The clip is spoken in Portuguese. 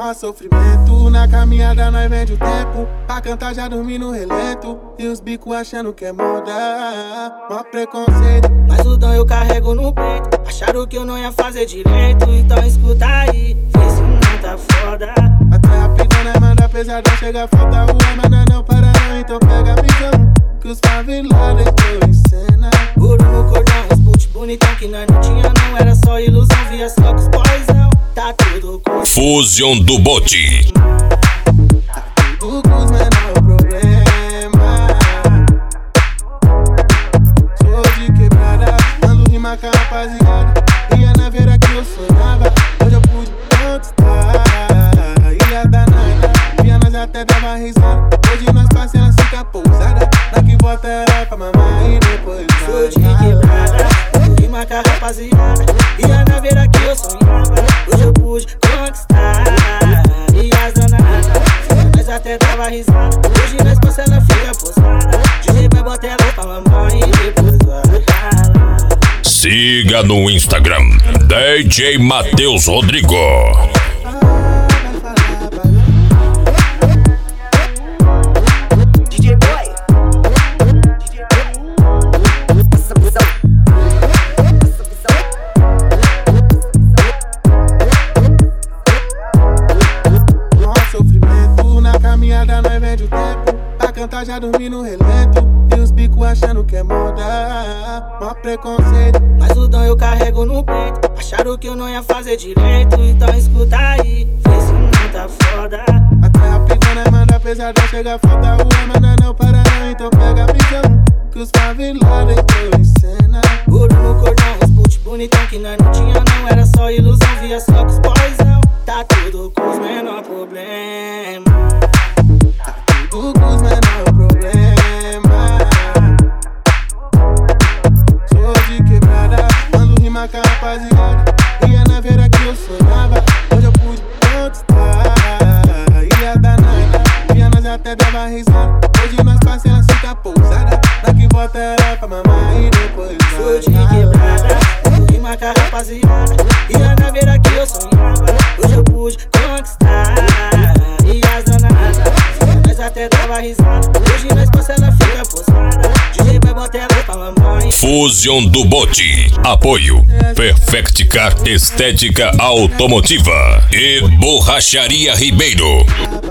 Mó sofrimento, na caminhada nós vende o tempo. Pra cantar já dormi no relento. E os bicos achando que é moda. Mó preconceito, mas o dom eu carrego no peito. Acharam que eu não ia fazer direito, então escuta aí, vê se não tá foda. Até rapidão nós manda pesadão, chega falta rua, mas não para não, então pega a visão. Que os favelados entrou em cena. Ouro no cordão, uns boot bonitão que nós não tinha, não era só ilusão. Via só com os boyzão, tá tudo com Fusion do Bote. Tudo com os menor problema. Sou de quebrada, ando rima com a rapaziada. Ia na vera que eu sonhava, hoje eu pude conquistar. Ilha danada, via nós até dava risada. Hoje nós parcelas fica pousada. Na que bota ela pra mamar e depois sou de quebrada, ando rima com a rapaziada. Ia na vera que eu sonhava, hoje eu pude conquistar. E as danadas, nós até dava risada. Hoje nós parcelas fica pousada. DJ vai botar ela pra mamar e depois vai ralar. Siga no Instagram DJ Matheus Rodrigo. DJ Boy, passa visão, passa visão. Mó sofrimento, na caminhada nós vende o tempo. Pra cantar já dormi no relento. E os bicos achando que é moda. Mó preconceito, mas o dom eu carrego no peito. Acharam que eu não ia fazer direito, então escuta aí, vê se não tá foda. até rapidão nós manda pesadão, chega falta rua, mas não para não, então pega a visão. Que os favelados entrou em cena. Ouro no cordão, uns boot bonitão que nós não tinha, não era só ilusão. Via só com os boyzão, tá tudo com os menor problema. Tudo com os menor problema. Sou de quebrada, ando rima com a rapaziada. Ia na vera que eu sonhava, hoje eu pude conquistar. Ilha danada, via nós até dava risada. Hoje nós parcelas fica pousada. Na que bota ela pra mamar e depois Sou de quebrada, ando rima com a rapaziada. Ia na vera que eu sonhava, hoje eu pude conquistar. E as danadas, nós até dava risada. Hoje nós parcelas fica pousada. DJ vai botar ela pra mamãe. Fusion do Bote. Apoio Perfect Car Estética Automotiva e Borracharia Ribeiro.